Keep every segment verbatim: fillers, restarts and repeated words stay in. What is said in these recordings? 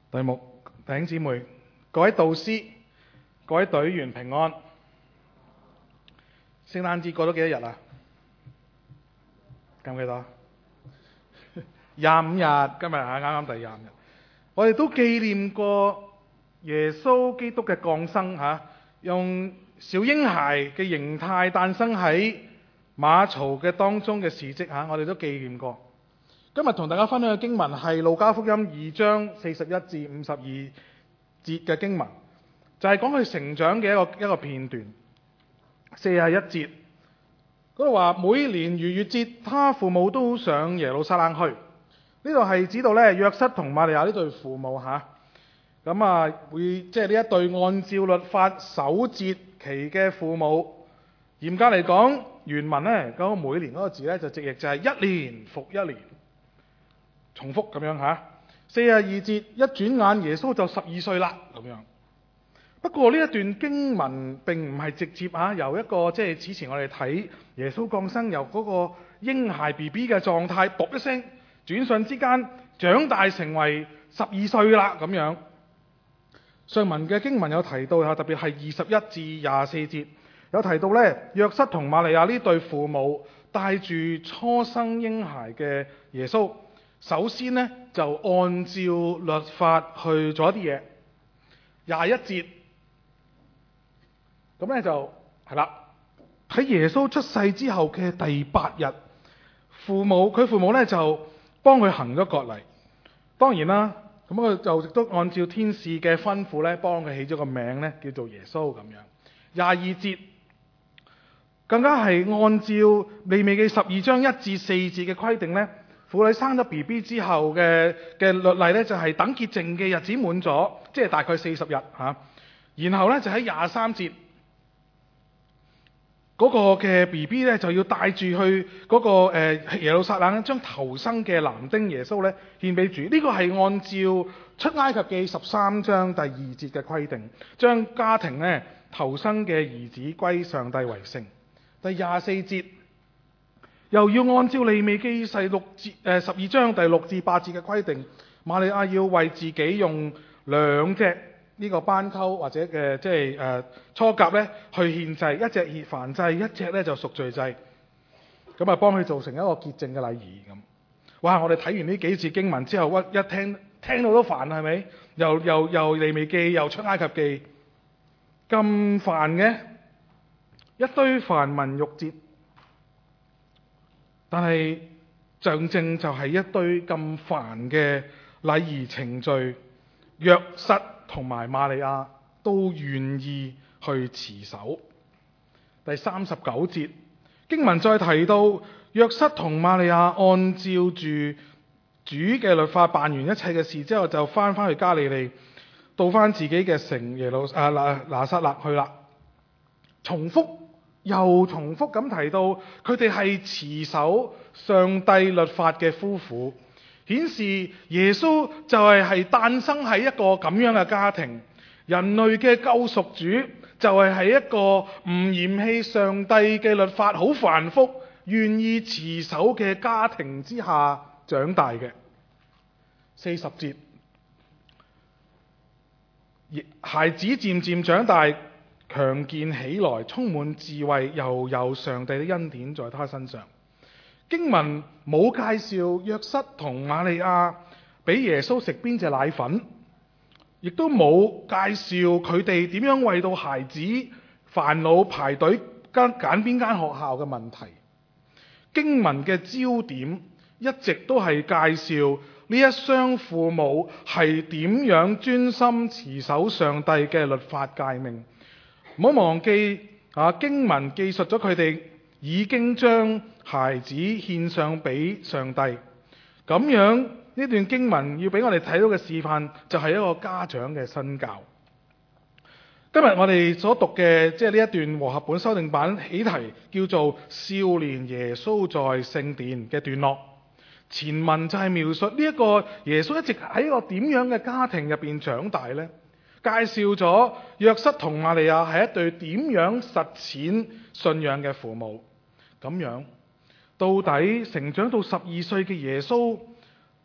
隊目弟兄姊妹，各位導師、各位隊員平安。聖誕節過咗幾多日啊？記唔記得？廿五日，今日係啱啱第廿五日。我哋都紀念過耶穌基督嘅降生嚇，用小嬰孩嘅形態誕生喺馬槽嘅當中嘅事蹟嚇，我哋都紀念過。今日同大家分享嘅經文係路加福音二章四十一至五十二節嘅經文，就係講佢成長嘅一個一個片段。四十一節嗰度話，每年逾越節，他父母都上耶路撒冷去。呢度係指到咧約瑟同瑪利亞呢對父母嚇，咁啊會即係呢一對按照律法守節期嘅父母。嚴格嚟講，原文咧嗰個每年嗰個字咧就直譯就係一年復一年，重複咁樣嚇。四十二節，一轉眼耶穌就十二歲啦咁樣。不過呢一段經文並唔係直接嚇由一個即係此前我哋睇耶穌降生由嗰個嬰孩 B B 嘅狀態，卜一聲轉瞬之間長大成為十二歲啦咁樣。上文嘅經文有提到嚇，特別係二十一至廿四節有提到咧，約瑟同瑪利亞呢對父母帶住初生嬰孩嘅耶穌，首先呢就按照律法去做一啲嘢。廿一節咁咧就係啦，喺耶穌出世之後嘅第八日，父母佢父母咧就幫佢行咗割禮。當然啦，咁佢就亦都按照天使嘅吩咐咧，幫佢起咗個名咧，叫做耶穌咁樣。廿二節更加係按照利未記十二章一至四節嘅規定咧，婦女生咗 B B 之後嘅嘅律例咧，就係等潔淨嘅日子滿咗，即係大概四十日嚇。然後咧就喺廿三節嗰個嘅 B B 咧就要帶住去嗰個誒耶路撒冷，將頭生嘅男丁耶穌咧獻俾主。呢個係按照出埃及記十三章第二節嘅規定，將家庭咧頭生嘅兒子歸上帝為聖。第廿四節又要按照利未記第六節誒十二章第六至八節嘅規定，瑪利亞要為自己用兩隻呢個斑鳩或者嘅即係誒初鴿咧去獻祭，一隻熱燔祭，一隻咧就贖罪祭，咁啊幫佢做成一個潔淨嘅禮儀咁。哇！我哋睇完呢幾節經文之後，一聽聽到都煩，係咪？又又又利未記又出埃及記，咁煩嘅一堆繁文縟節，但係象徵就係一堆咁煩嘅禮儀程序，約瑟同埋瑪利亞都願意去持守。第三十九節經文再提到，約瑟同瑪利亞按照住主嘅律法辦完一切嘅事之後，就翻返去加利利，到翻自己嘅城耶路啊拿拿撒勒去啦。重複又重複咁提到，佢哋係持守上帝律法嘅夫婦，顯示耶穌就係係誕生喺一個咁樣嘅家庭，人類嘅救贖主就係喺一個唔嫌棄上帝嘅律法好繁複，願意持守嘅家庭之下長大嘅。四十節，孩子漸漸長大，強健起來，充滿智慧，又有上帝的恩典在他身上。經文冇介紹約瑟同瑪利亞俾耶穌食邊隻奶粉，亦都冇介紹佢哋點樣為到孩子煩惱排隊揀邊間學校嘅問題。經文嘅焦點一直都係介紹呢一雙父母係點樣專心持守上帝嘅律法誡命。唔好忘記啊，經文記述咗佢哋已經將孩子獻上俾上帝。咁樣呢段經文要俾我哋睇到嘅示範，就係一個家長嘅身教。今日我哋所讀嘅即係呢一段和合本修訂版起題叫做《少年耶穌在聖殿》嘅段落。前文就係描述呢一個耶穌一直喺一個點樣嘅家庭入邊長大呢？介紹咗約瑟同瑪利亞係一對點樣實踐信仰嘅父母。咁樣到底成長到十二歲嘅耶穌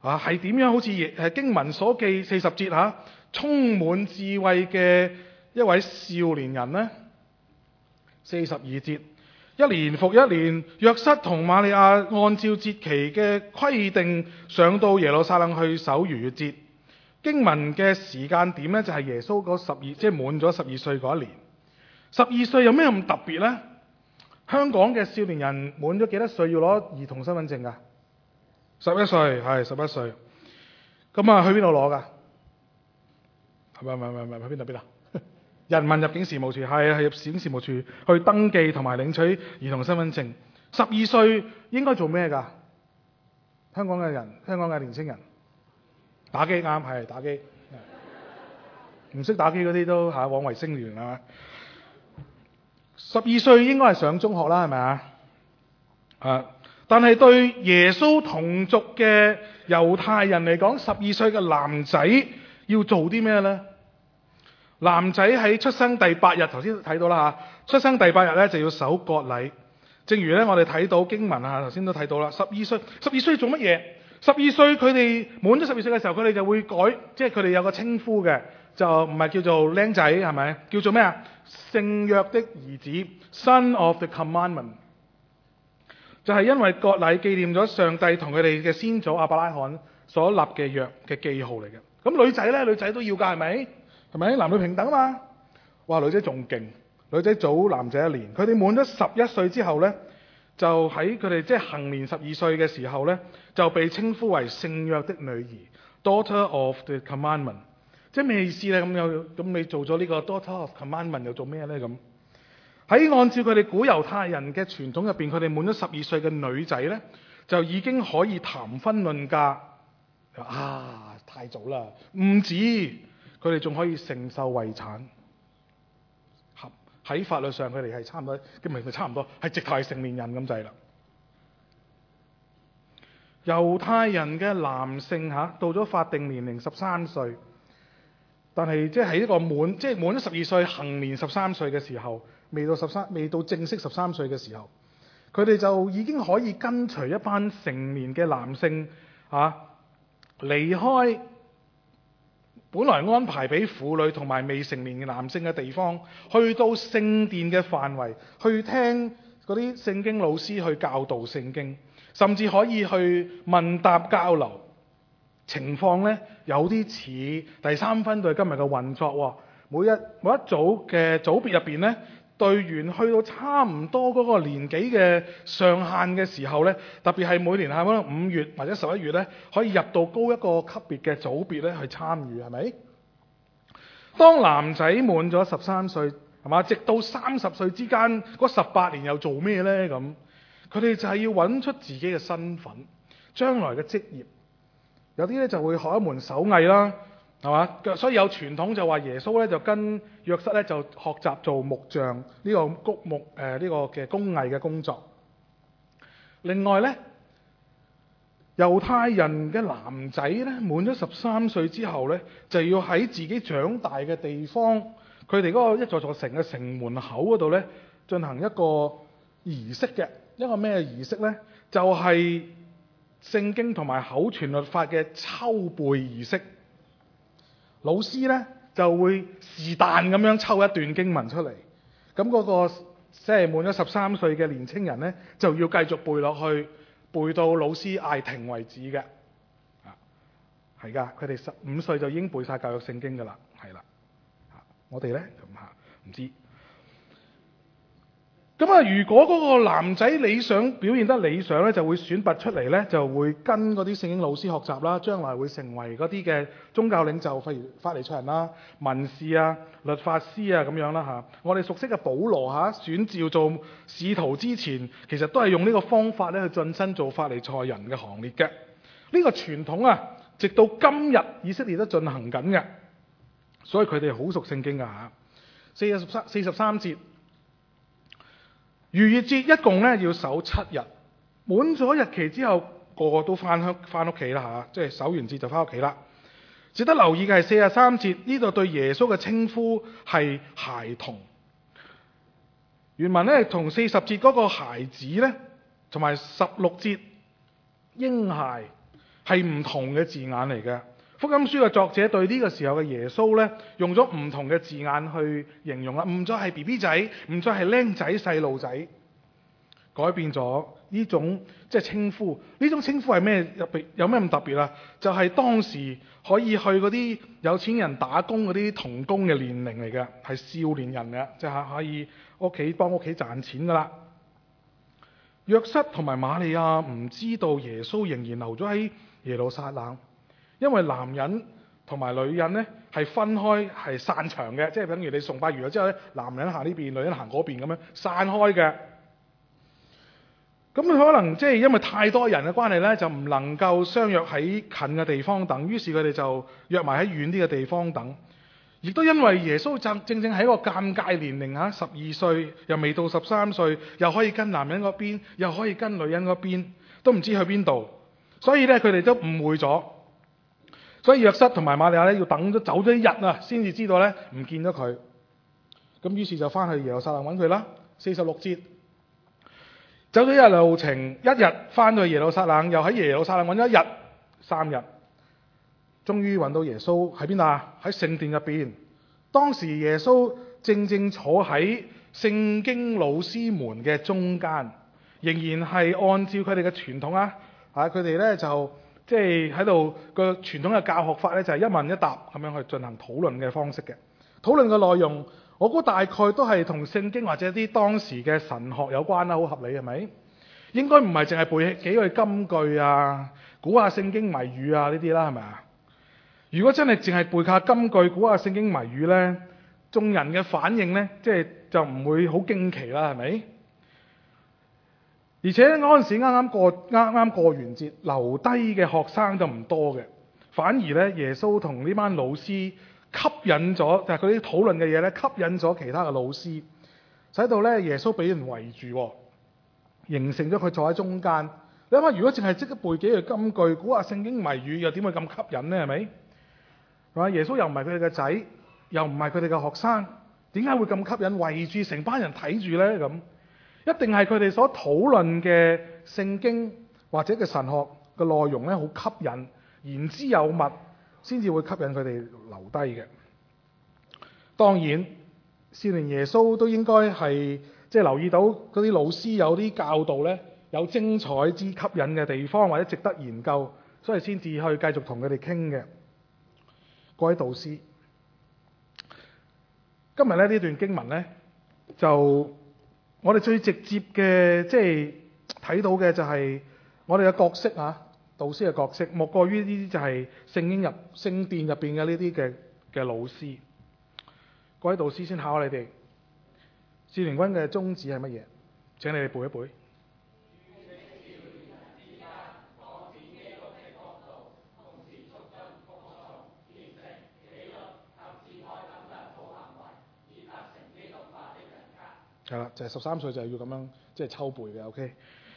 啊，係點樣好似係經文所記四十節嚇、啊，充滿智慧嘅一位少年人呢？四十二節，一年復一年，約瑟同瑪利亞按照節期嘅規定上到耶路撒冷去守逾越節。經文嘅時間點呢，就係耶穌嗰十二，即係滿咗十二歲嗰一年。十二歲有咩咁特別呢？香港嘅少年人滿咗幾多歲要攞兒童身份證㗎？十一歲，係十一歲。咁啊，去邊度攞㗎？唔係唔係唔係，去邊度邊度？人民入境事務處，係係入境事務處去登記同埋領取兒童身份證。十二歲應該做咩㗎？香港嘅人，香港嘅年青人打機，啱，係打機。唔識打機嗰啲都嚇枉為青年啦。十二歲應該係上中學啦，係咪啊？啊！但係對耶穌同族嘅猶太人嚟講，十二歲嘅男仔要做啲咩呢？男仔喺出生第八日，頭先睇到啦嚇，出生第八日咧就要守割禮。正如咧我哋睇到經文啊，頭先都睇到啦。十二歲，十二歲做乜嘢？十二歲佢哋滿咗十二歲嘅時候，佢哋就會改，即係佢哋有個稱呼嘅，就唔係叫做僆仔，係咪？叫做咩啊？聖約的兒子 ，Son of the Commandment。就係因為割禮紀念咗上帝同佢哋嘅先祖亞伯拉罕所立嘅約嘅記號嚟嘅。咁女仔咧，女仔都要㗎，係咪？係咪？男女平等啊嘛。哇，女仔仲勁，女仔早男仔一年。佢哋滿咗十一歲之後咧，就喺佢哋即係行年十二歲嘅時候咧，就被稱呼為聖約的女兒 ，Daughter of the Commandment。即係咩意思咧？咁又咁你做咗呢個 Daughter of Commandment 又做咩咧？咁喺按照佢哋古猶太人嘅傳統入邊，佢哋滿咗十二歲嘅女仔咧，就已經可以談婚論嫁。啊，太早啦！唔止，佢哋仲可以承受遺產。喺法律上，佢哋係差唔多，唔係差唔多，係直頭係成年人咁滯啦。猶太人嘅男性嚇到咗法定年齡十三歲，但係即係一個滿，即係滿咗十二歲，行年十三歲嘅時候，未到十三，未到正式十三歲嘅時候，佢哋就已經可以跟隨一班成年嘅男性嚇離開本來安排俾婦女同埋未成年嘅男性嘅地方，去到聖殿嘅範圍，去聽嗰啲聖經老師去教導聖經，甚至可以去問答交流。情況呢，有啲似第三分隊今日嘅運作。每一每一組嘅組別入邊呢，隊員去到差唔多嗰個年紀嘅上限嘅時候呢，特別係每年係可能五月或者十一月呢，可以入到高一個級別嘅組別呢去參與，係咪？當男仔滿咗十三歲，係嘛？直到三十歲之間嗰十八年又做咩呢？咁佢哋就係要揾出自己嘅身份、將來嘅職業。有啲咧就會學一門手藝啦，係嘛？所以有傳統就話耶穌咧就跟約瑟咧就學習做木匠呢、這個谷木誒呢、呃這個嘅工藝嘅工作。另外咧，猶太人嘅男仔咧滿咗十三歲之後咧，就要喺自己長大嘅地方，佢哋嗰個一座座城嘅城門口嗰度咧進行一個儀式嘅。一個咩儀式咧？就係、是聖經同埋口傳律法嘅抽背儀式，老師咧就會是但咁樣抽一段經文出嚟，咁嗰個即係滿咗十三歲嘅年青人咧就要繼續背落去，背到老師嗌停為止嘅。啊，係噶，佢哋十五歲就已經背晒舊約聖經噶啦，係啦。啊，我哋咧咁吓唔知。咁啊，如果嗰個男仔理想表現得理想咧，就會選拔出嚟咧，就會跟嗰啲聖經老師學習啦，將來會成為嗰啲嘅宗教領袖，譬如法利賽人啦、文士啊、律法師啊咁樣啦嚇。我哋熟悉嘅保羅嚇選召做使徒之前，其實都係用呢個方法咧去晉身做法利賽人嘅行列嘅。呢個傳統啊，直到今日以色列都進行緊嘅，所以佢哋好熟聖經㗎嚇。四十三四十三節。逾越節一共咧要守七日，滿咗日期之後，個個都翻鄉翻屋企啦嚇，即係守完節就翻屋企啦。值得留意嘅係四十三節呢度對耶穌嘅稱呼係孩童。原文咧同四十節嗰個孩子咧，同埋十六節嬰孩係唔同嘅字眼嚟嘅。福音書嘅作者對呢個時候嘅耶穌呢，用咗唔同嘅字眼去形容啦，唔再係 B B 仔，唔再係僆仔細路仔，改變咗呢種即係稱呼。呢種稱呼係咩？有咩咁特別啊？就係、是、當時可以去嗰啲有錢人打工嗰啲童工嘅年齡嚟嘅，係少年人嘅，即係可以屋企幫屋企賺錢噶啦。約瑟同埋瑪利亞唔知道耶穌仍然留咗喺耶路撒冷。因為男人同埋女人咧係分開係散場嘅，即係等於你崇拜完咗之後咧，男人行呢邊，女人行嗰邊咁樣散開嘅。咁佢可能即係因為太多人嘅關係咧，就唔能夠相約喺近嘅地方等，於是佢哋就約埋喺遠啲嘅地方等。亦都因為耶穌正正正喺一個尷尬年齡嚇，十二歲又未到十三歲，又可以跟男人嗰邊，又可以跟女人嗰邊，都唔知去邊度，所以咧佢哋都誤會咗。所以約瑟同埋瑪利亞咧要等咗走咗一日啊，先至知道咧唔見咗佢。咁於是就翻去耶路撒冷揾佢啦。四十六節，走咗一日路程，一日翻到耶路撒冷，又喺耶路撒冷揾咗一日，三日，終於揾到耶穌喺邊啊？喺聖殿入邊。當時耶穌正正坐喺聖經老師們嘅中間，仍然係按照佢哋嘅傳統啊，啊佢哋咧就。即係喺度個傳統嘅教學法咧，就係一問一答咁樣去進行討論嘅方式嘅。討論嘅內容，我估大概都係同聖經或者啲當時嘅神學有關啦，好合理係咪？應該唔係淨係背幾句金句啊，估下聖經謎語啊呢啲啦，係咪啊？如果真係淨係背下金句、估下聖經謎語咧，眾人嘅反應咧，即係就唔會好驚奇啦，係咪？而且嗰陣時啱啱過啱啱過完節，留低嘅學生就唔多嘅，反而咧耶穌同呢班老師吸引咗，就係佢啲討論嘅嘢咧，吸引咗其他嘅老師，使到咧耶穌俾人圍住，形成咗佢坐喺中間。你諗下，如果淨係即刻背幾句金句，估下聖經謎語，又點會咁吸引呢？係咪？係嘛？耶穌又唔係佢哋嘅仔，又唔係佢哋嘅學生，點解會咁吸引？圍住成班人睇住咧咁？一定係佢哋所討論嘅聖經或者嘅神學嘅內容咧，好吸引，言之有物，先至會吸引佢哋留低嘅。當然，少年耶穌都應該係即係留意到嗰啲老師有啲教導咧，有精彩之吸引嘅地方或者值得研究，所以先至去繼續同佢哋傾嘅。各位導師，今日咧呢段經文咧就。我哋最直接嘅即係睇到嘅就係我哋嘅角色啊，導師嘅角色，莫過於呢啲就係聖經入聖殿入邊嘅呢啲嘅嘅老師。各位導師先考下你哋，少年軍嘅宗旨係乜嘢？請你哋背一背。係啦，就係十三歲就係要咁樣即係抽背嘅 ，OK。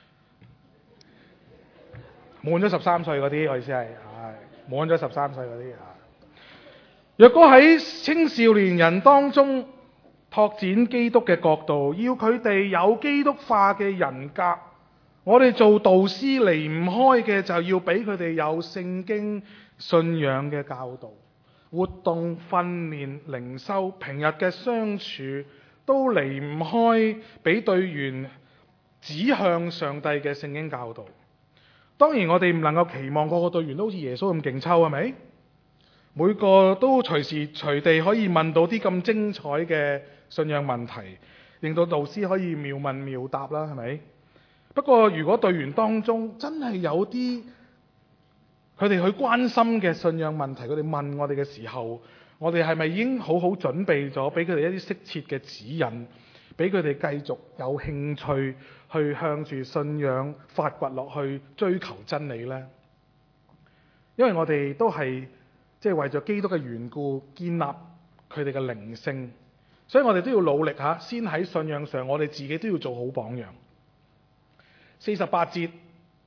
滿咗十三歲嗰啲，我意思係，係滿咗十三歲嗰啲啊。若果喺青少年人當中拓展基督嘅國度，要佢哋有基督化嘅人格，我哋做導師離唔開嘅就要俾佢哋有聖經信仰嘅教導、活動、訓練、靈修、平日嘅相處。都離唔開俾隊員指向上帝嘅聖經教導。當然我哋唔能夠期望個個隊員都好似耶穌咁勁抽，係咪？每個都隨時隨地可以問到啲咁精彩嘅信仰問題，令到導師可以妙問妙答啦，係咪？不過如果隊員當中真係有啲佢哋去關心嘅信仰問題，佢哋問我哋嘅時候，我哋係咪已經好好準備咗，俾佢哋一啲適切嘅指引，俾佢哋繼續有興趣去向住信仰發掘落去，追求真理呢？因為我哋都係即係為咗基督嘅緣故，建立佢哋嘅靈性，所以我哋都要努力下，先喺信仰上，我哋自己都要做好榜樣。四十八節，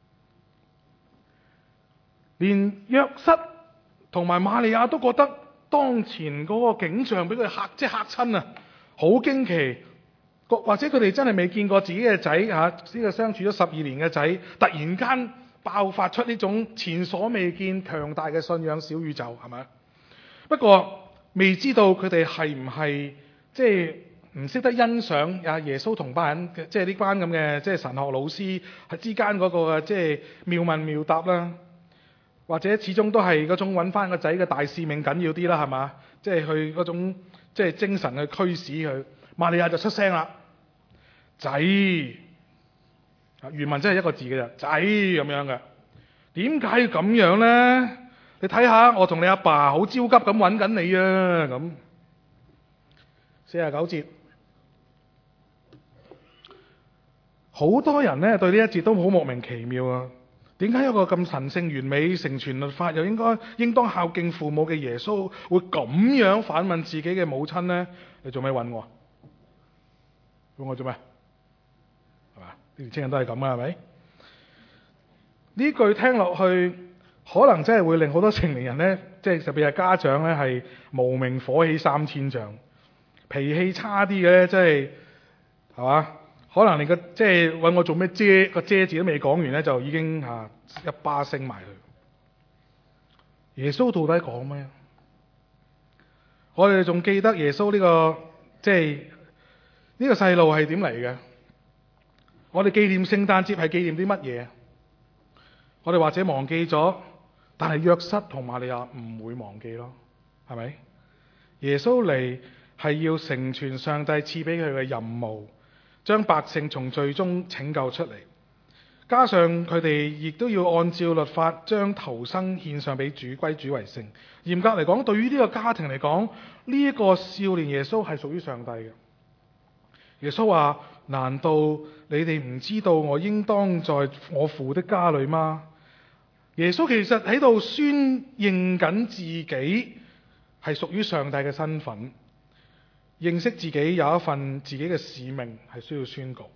連約瑟同埋瑪利亞都覺得當前嗰個景象俾佢嚇，即係嚇親啊！好驚奇，或者佢哋真係未見過自己嘅仔嚇，呢個相處咗十二年嘅仔，突然間爆發出呢種前所未見強大嘅信仰小宇宙，係咪？不過未知道佢哋係唔係即係唔識得欣賞啊耶穌同班人嘅，即係呢班咁嘅即係神學老師係之間嗰個即係妙問妙答啦，或者始終都係嗰種揾翻個仔嘅大使命緊要啲啦，係嘛？即係去嗰種即係精神去驅使佢。瑪利亞就出聲啦，仔，原文真係一個字嘅啫，仔咁樣嘅。點解要咁樣咧？你睇下，我同你阿爸好焦急咁揾緊你啊！咁四十九節，好多人咧對呢一節都好莫名其妙啊！點解一個咁神聖完美、成全律法又應該應當孝敬父母嘅耶穌，會咁樣反問自己嘅母親咧？你做咩揾我？揾我做咩？係嘛？年青人都係咁噶，係咪？呢句聽落去，可能真係會令好多成年人呢，即係特別係家長呢，係無名火起三千丈，脾氣差啲嘅呢，即係係嘛？可能連個即係揾我做咩啫？個啫字都未講完呢，就已經嚇、啊、一巴升埋去。耶穌到底講咩？我哋仲記得耶穌呢、呢個即係呢個細路係點嚟嘅？我哋紀念聖誕節係紀念啲乜嘢？我哋或者忘記咗，但係約瑟同瑪利亞唔會忘記咯，係咪？耶穌嚟係要成全上帝賜俾佢嘅任務，將百姓從罪中拯救出嚟。加上佢哋亦都要按照律法將頭生獻上俾主，歸主為聖。嚴格嚟講，對於呢個家庭嚟講，呢一個少年耶穌係屬於上帝嘅。耶穌話：難道你哋唔知道我應當在我父的家裏嗎？耶穌其實喺度宣認緊自己係屬於上帝嘅身份，認識自己有一份自己嘅使命係需要宣告。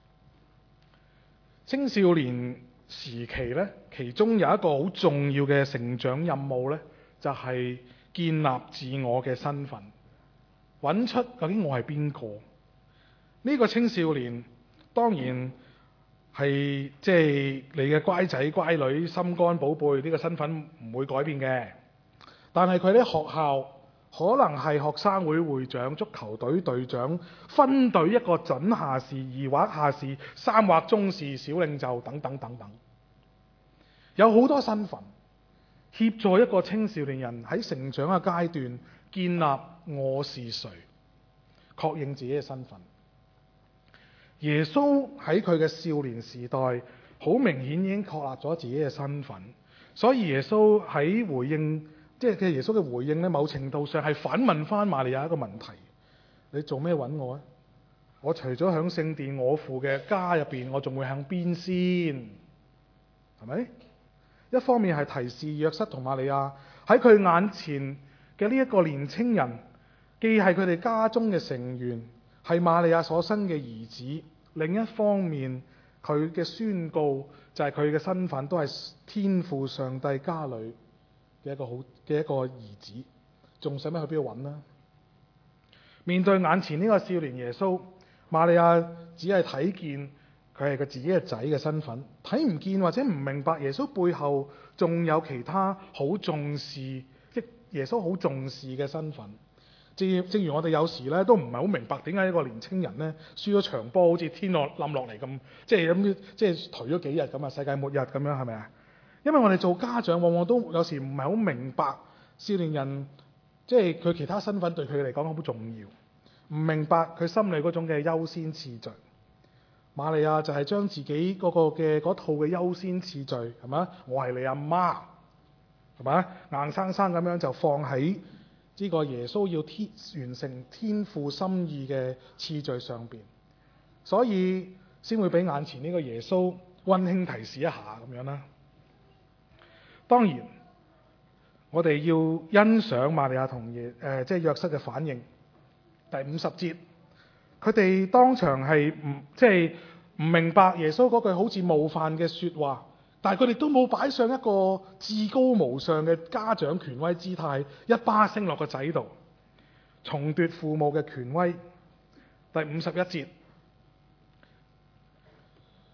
青少年時期呢，其中有一個好重要嘅成長任務呢，就係建立自我嘅身份，揾出究竟我係邊個。呢個青少年當然係即係你嘅乖仔乖女、心肝寶貝，呢個身份唔會改變嘅。但係佢喺學校可能係學生會會長、足球隊隊長、分隊一個準下士、二或下士、三或中士、小領袖等等等等，有好多身份協助一個青少年人喺成長嘅階段建立我是誰，確認自己嘅身份。耶穌喺佢嘅少年時代，好明顯已經確立咗自己嘅身份，所以耶穌喺回應，即係耶穌嘅回應咧，某程度上係反問翻瑪利亞一個問題：你做咩揾我啊？我除咗響聖殿我父嘅家入邊，我仲會向邊先？係咪？一方面係提示約瑟同瑪利亞喺佢眼前嘅呢一個年青人，既係佢哋家中嘅成員，係瑪利亞所生嘅兒子。另一方面，佢嘅宣告就係佢嘅身份都係天父上帝家裏嘅一個好嘅一個兒子，仲使乜去邊度揾呢？面對眼前呢個少年耶穌，瑪利亞只係睇見佢係佢自己嘅仔嘅身份，睇唔見或者唔明白耶穌背後仲有其他好重視，即耶穌好重視嘅身份。正正如我哋有時咧都唔係好明白點解一個年青人咧輸咗場波，好似天落冧落嚟咁，即係咁即係頹咗幾日咁啊，世界末日咁樣，係咪啊？因為我哋做家長往往都有時唔係好明白少年人，即係佢其他身份對佢嚟講好重要，唔明白佢心裏嗰種嘅優先次序。瑪利亞就係將自己嗰個嘅嗰套嘅優先次序，係咪？我係你阿媽，係咪？硬生生咁樣就放喺呢個耶穌要天完成天父心意嘅次序上邊，所以先會俾眼前呢個耶穌溫馨提示一下咁樣啦。當然，我哋要欣賞瑪利亞同耶誒即係約瑟嘅反應。第五十節，佢哋當場係唔即係唔明白耶穌嗰句好似冒犯嘅説話。但係佢哋都冇擺上一個至高無上嘅家長權威姿態，一巴升落個仔度，重奪父母嘅權威。第五十一節，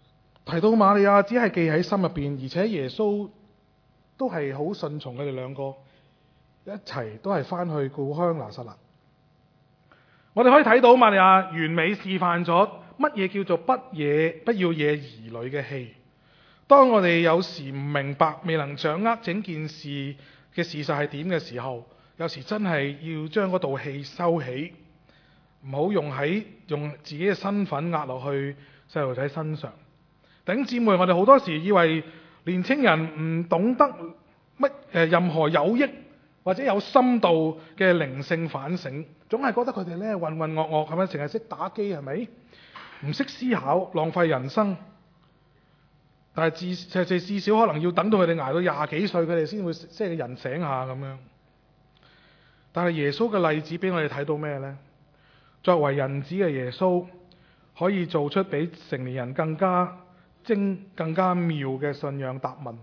提到瑪利亞只係記喺心入邊，而且耶穌都係好順從佢哋兩個一齊都係翻去故鄉拿撒勒。我哋可以睇到瑪利亞完美示範咗乜嘢叫做不惹不要惹兒女嘅氣。當我哋有時唔明白、未能掌握整件事嘅事實係點嘅時候，有時真係要將嗰道氣收起，唔好用喺用自己嘅身份壓落去細路仔身上。弟兄姊妹，我哋好多時以為年青人唔懂得乜誒任何有益或者有深度嘅靈性反省，總係覺得佢哋咧渾渾噩噩，係咪？成日識打機，係咪？唔識思考，浪費人生。但係至至至至少可能要等到佢哋捱到廿幾歲，佢哋先會即係人醒下咁樣。但係耶穌嘅例子俾我哋睇到咩呢？作為人子嘅耶穌，可以做出比成年人更加精、更加妙嘅信仰答問。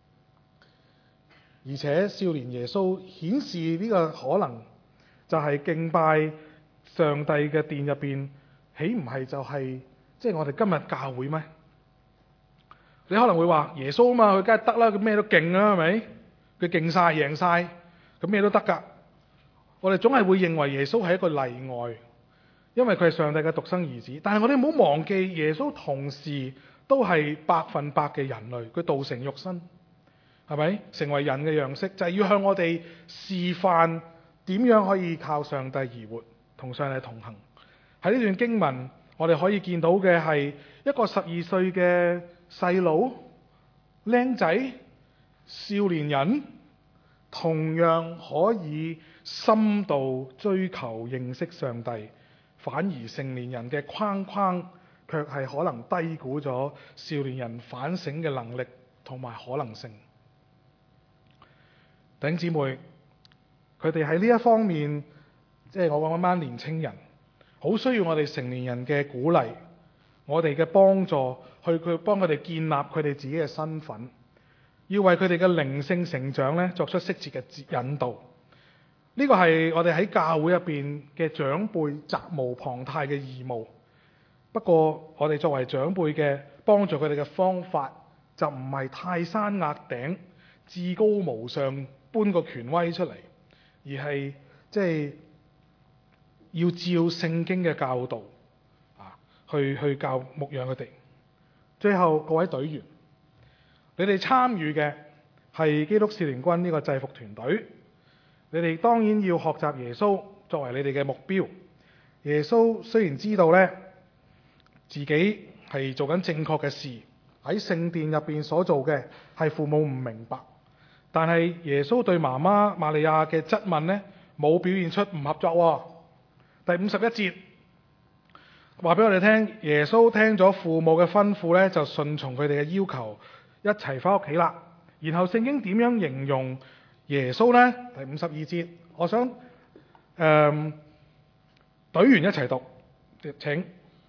而且少年耶穌顯示呢個可能，就係敬拜上帝嘅殿入邊，豈唔係就係即係我哋今日教會咩？你可能會話耶穌啊嘛，佢梗係得啦，佢咩都勁啦，係咪？佢勁晒贏晒，咁咩都得噶。我哋總係會認為耶穌係一個例外，因為佢係上帝嘅獨生兒子。但係我哋唔好忘記，耶穌同時都係百分百嘅人類，佢道成肉身，係咪？成為人嘅樣式，就係要向我哋示範點樣可以靠上帝而活，同上帝同行。喺呢段經文，我哋可以見到嘅係一個十二歲嘅細佬、僆仔、少年人，同樣可以深度追求認識上帝，反而成年人嘅框框卻係可能低估咗少年人反省嘅能力同埋可能性。弟兄姊妹，佢哋喺呢一方面，即係我講嗰班年青人，好需要我哋成年人嘅鼓勵，我哋嘅幫助，去去幫佢哋建立佢哋自己嘅身份，要為佢哋嘅靈性成長咧作出適切嘅引導。呢個係我哋喺教會入邊嘅長輩責無旁貸嘅義務。不過我哋作為長輩嘅幫助佢哋嘅方法，就唔係泰山壓頂、至高無上搬個權威出嚟，而係即係要照聖經嘅教導啊，去去教牧養佢哋。最後，各位隊員，你哋參與嘅係基督少年軍呢個制服團隊，你哋當然要學習耶穌作為你哋嘅目標。耶穌雖然知道咧自己係做緊正確嘅事，喺聖殿入邊所做嘅係父母唔明白，但係耶穌對媽媽瑪利亞嘅質問咧，冇表現出唔合作喎。第五十一節話俾我哋聽，耶穌聽咗父母嘅吩咐咧，就順從佢哋嘅要求，一齊翻屋企啦。然後聖經點樣形容耶穌呢？第五十二節，我想誒、呃、隊員一齊讀，請。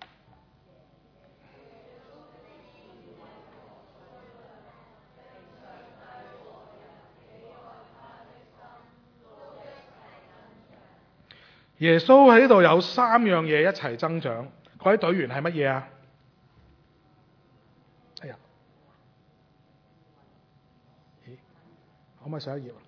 耶穌喺呢度有三樣嘢一齊增長，各位隊員係乜嘢啊？哎呀，咦，可唔可以上一頁啊？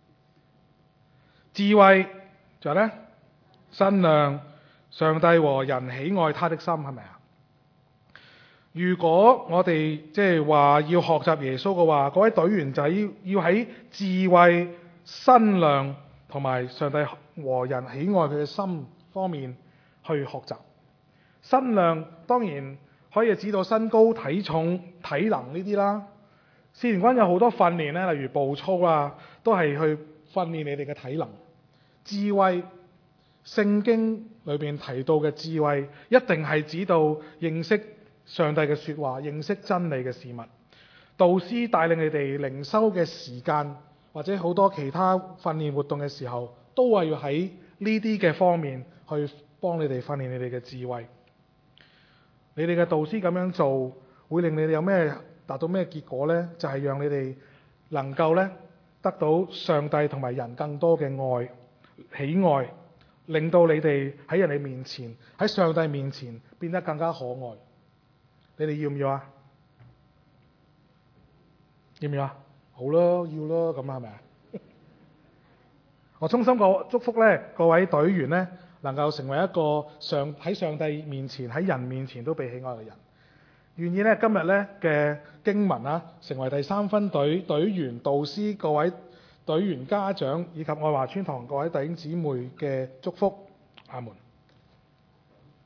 智慧，仲有咧，身量，上帝和人喜愛他的心，係咪啊？如果我哋即係話要學習耶穌嘅話，各位隊員就要要喺智慧、身量同埋上帝和人喜愛佢嘅心方面去學習。身量當然可以指到身高、體重、體能呢啲啦。少年軍有好多訓練咧，例如步操啊，都係去訓練你哋嘅體能。智慧，聖經裏邊提到嘅智慧，一定係指到認識上帝嘅說話，認識真理嘅事物。導師帶領你哋靈修嘅時間，或者好多其他訓練活動嘅時候，都係要喺呢啲嘅方面去幫你哋訓練你哋嘅智慧。你哋嘅導師咁樣做，會令你哋有咩達到咩結果呢？就係讓你哋能夠咧得到上帝同埋人更多嘅愛、喜愛，令到你哋喺人哋面前、喺上帝面前變得更加可愛。你哋要唔要啊？ 要唔要啊？好咯，要咯，咁係咪啊？我衷心個祝福咧，各位隊員咧，能夠成為一個上喺上帝面前、喺人面前都被喜愛嘅人。願意咧今日咧嘅經文啊，成為第三分隊隊員、導師、各位隊員家長以及愛華村堂各位弟兄姊妹嘅祝福。阿門。